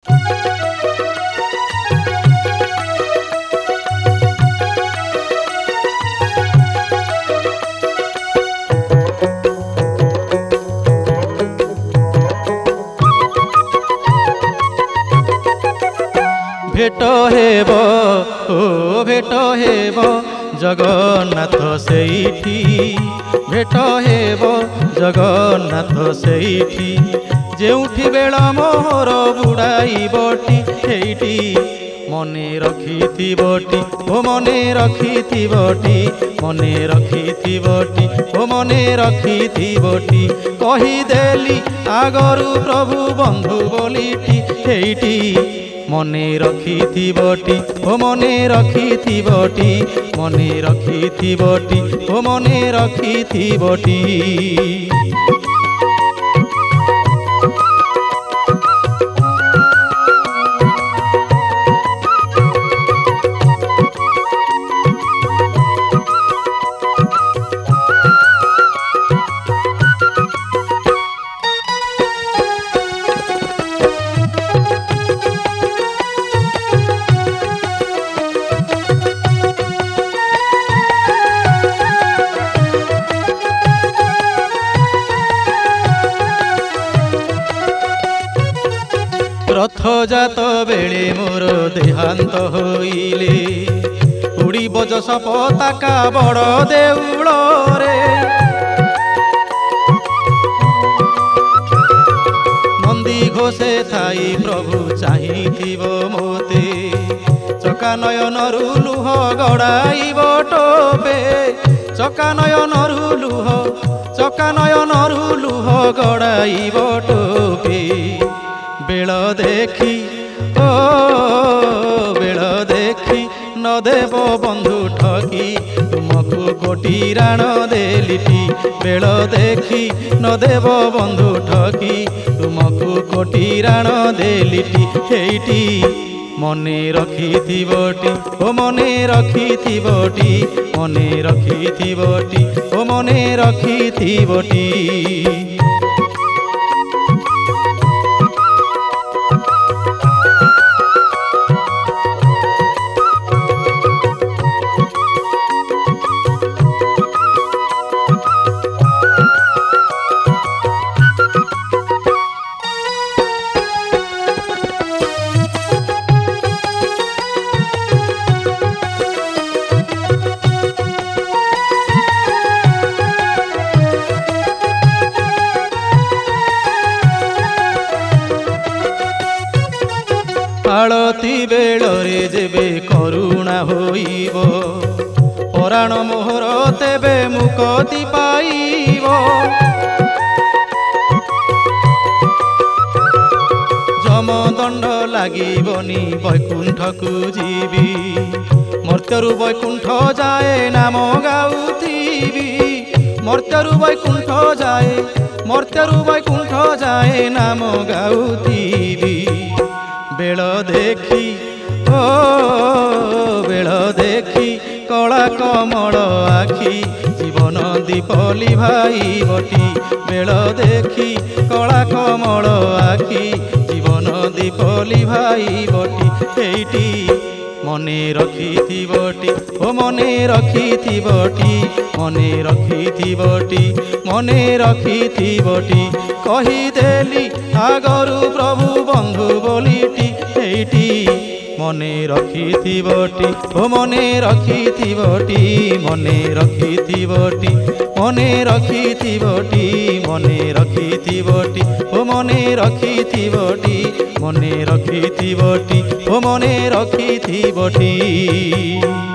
भेट हेब ओ भेट हेब जगन्नाथ सेठी भेट हेब जगन्नाथ सेठी जेउठी बेल मोहर बुड़ाइबटी हेटी मने रखिथिबटी ओ मने रखिथिबटी मने रखिथिबटी ओ मने रखिथिबटी कहिदेली आगरु प्रभु बंधु बोलिटी हेटी मने रखिथिबटी ओ मने रखिथिबटी मने रखिथिबटी ओ मने रखिथिबटी। रथजात बेले मोर देहांत होइले उड़ीब जस पताका बड़ देउल रे नंदी घोषे थाई प्रभु चाहिथिब मोते चका नयनरु लुह गड़ाइब टोपे चका नयनरु लुह गड़ाइब टोपे बेल देखी ओ बेल देखी न देव बंधु ठकी तुमको कोटी राण देलिटी बेल देखी न देव बंधु ठकी तुमको कोटी राण देलिटी हेटी मने रखिथिबटी ओ मने रखिथिबटी मने रखिथिबटी ओ मने रखिथिबटी। आलती बेलरे जेबे करुणा होइब पराण मोहर तेबे मुक्ति पाइब जमदंड लागिबनी वैकुंठकु जीवी मर्त्यरु वैकुंठ जाए नाम गाउथिबी मर्त्यरु वैकुंठ जाए नाम गाउथिबी बेल देखी ओ बेल देखी कला कमल आखि जीवन दीपली भाई बटी बेल देखी कला कमल आखि जीवन दीपली भाई बटी हेटी मने रखिथिबटी ओ मने रखिथिबटी मने रखिथिबटी मने रखिथिबटी कहिदेली आगरु प्रभु बंधु बोलिटी हेटी मने रखिथिबटी ओ मने रखिथिबटी मने रखिथिबटी मने रखिथिबटी मने रखिथिबटी ओ मने रखिथिबटी मने रखिथिबटी ओ मने रखिथिबटी।